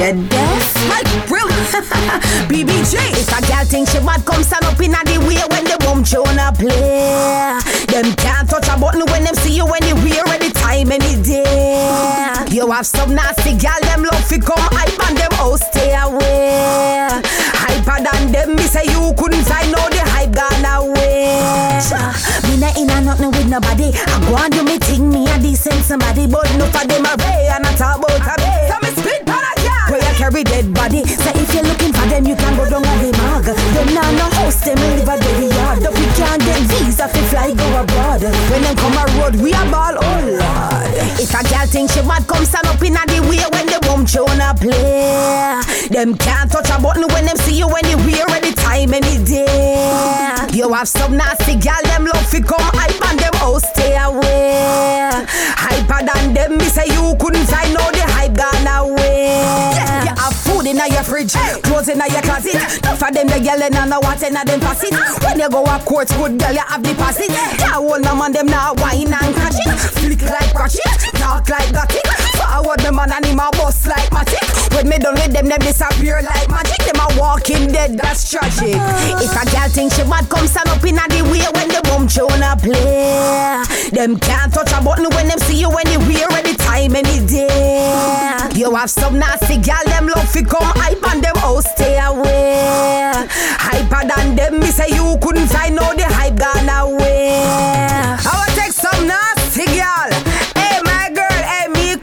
You deaf? Like real BBJ. If a girl think she bad, come stand up in the way when the boom tune a play. Them can't touch a button when them see you anywhere, anytime, any day. You have some nasty girl, them love fi come hype and them oh stay away. Hyper than them, me say you couldn't find all the hype gone away. Me not in a nothing with nobody. I go and do me thing, me a decent somebody, but no for them a ray and I talk about a bay. So me spit pan a girl. Where you carry dead body. So if you're looking for them, you can go down on the mag. Them now no house, them live a dead yard. If we can't get visa, fi fly go abroad. When them come a road, we a ball, oh lord. If a girl think she bad, come stand up in the way when the boom tune a play. Them can't touch a button when them see you anywhere, anytime, any day. You have some nasty girl, them love fi come hype and them oh stay away. Hyper than them, me say you couldn't find all the hype gone away. You have food in your fridge, clothes in your closet. Not for them the girl and no want in them pass it. When you go a court, good girl you have deposit. Can't hold no man them now wine and catch it. Flick like ratchet, talk like got it. Forward the man and him a bust like matic. When me done with them disappear like magic. Them a walking dead, that's tragic. If a girl think she bad, come stand up in the way when the boom tune a play. Them can't touch a button when them see you anywhere, anytime, any day. You have some nasty girl, them love fi come hype and them oh stay away. Hyper than them, me say you couldn't find all the hype gone away. I will take some nasty girl. Hey my girl, hey me.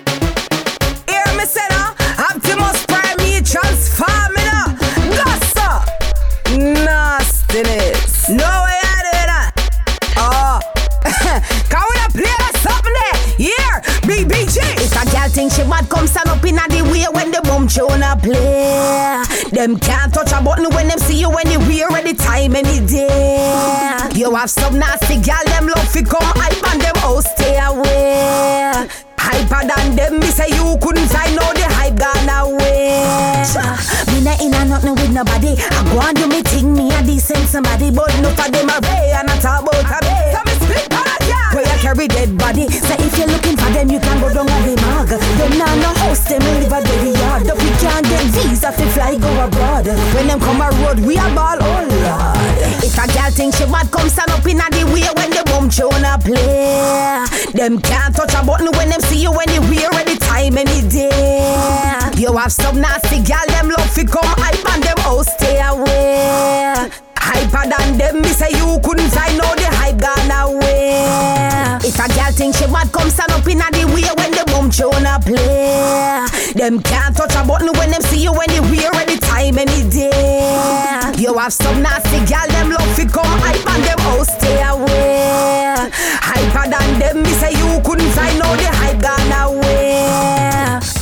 Hear me say now, Optimus Prime me transform me now. Gossa, nastiness. No way I do that. Oh, can we not play that something there? Yeah, BBJ. If a girl think she bad, come stand up in the way when the boom tune a play. Them can't touch a button when them see you anywhere, anytime, any day. You have some nasty girl, them love fi come hype and them oh stay away. Hyper than them, me say you couldn't find all the hype gone away. Me not in a nothing with nobody. I go and do me thing, me a decent somebody, but no for them a ray and I talk about a bay. So me spit pan a girl. Where you carry dead body. So if you're looking for them, you can go down on the mag. Them now no house, them live a dead yard. If we can't get visa, fi fly go abroad. When them come a road, we a ball, oh lord. If a girl think she bad, come stand up in the way when the boom tune a play. Them can't touch a button when them see you anywhere, anytime, any day. You have some nasty girl, them love fi come hype and them oh stay away. Hyper than them, me say you couldn't find all the hype gone away. If a girl think she bad, come stand up in the way when the boom tune a play. Them can't touch a button when them see you anywhere, anytime, any day. You have some nasty girl, them love fi come hype and them oh stay away. Hyper than them, me say you couldn't find all the hype gone away.